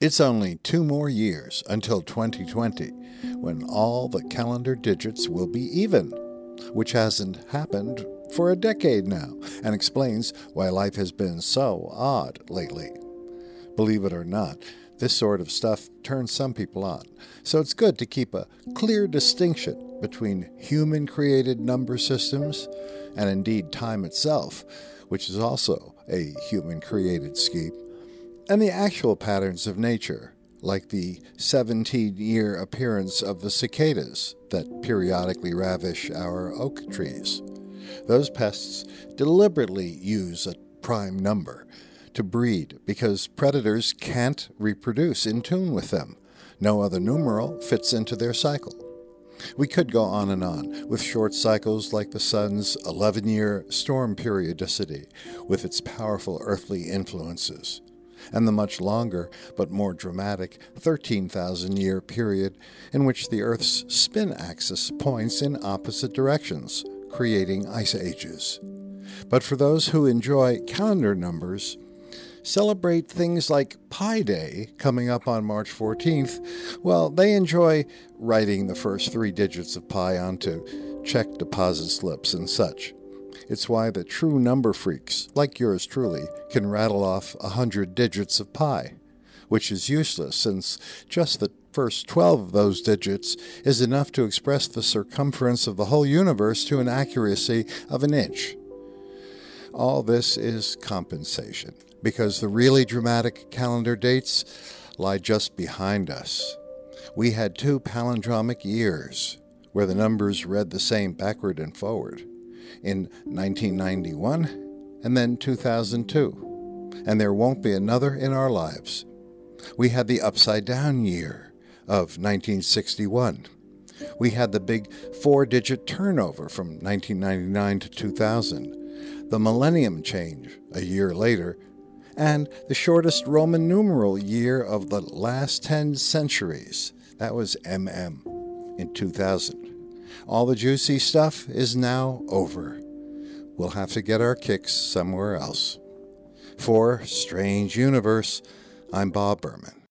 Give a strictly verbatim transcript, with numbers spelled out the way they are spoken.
It's only two more years until twenty twenty, when all the calendar digits will be even, which hasn't happened for a decade now, and explains why life has been so odd lately. Believe it or not, this sort of stuff turns some people on, so it's good to keep a clear distinction between human-created number systems and indeed time itself, which is also a human-created scheme, and the actual patterns of nature, like the seventeen-year appearance of the cicadas that periodically ravish our oak trees. Those pests deliberately use a prime number to breed because predators can't reproduce in tune with them. No other numeral fits into their cycle. We could go on and on with short cycles like the sun's eleven-year storm periodicity with its powerful earthly influences, and the much longer but more dramatic thirteen thousand year period in which the Earth's spin axis points in opposite directions, creating ice ages. But for those who enjoy calendar numbers, celebrate things like Pi Day coming up on March fourteenth, well, they enjoy writing the first three digits of pi onto check deposit slips and such. It's why the true number freaks, like yours truly, can rattle off a hundred digits of pi, which is useless since just the first twelve of those digits is enough to express the circumference of the whole universe to an accuracy of an inch. All this is compensation, because the really dramatic calendar dates lie just behind us. We had two palindromic years, where the numbers read the same backward and forward, in nineteen ninety-one and then two thousand two, and there won't be another in our lives. We had the upside-down year of nineteen sixty-one. We had the big four-digit turnover from nineteen ninety-nine to two thousand, the millennium change a year later, and the shortest Roman numeral year of the last ten centuries. That was M M in two thousand. All the juicy stuff is now over. We'll have to get our kicks somewhere else. For Strange Universe, I'm Bob Berman.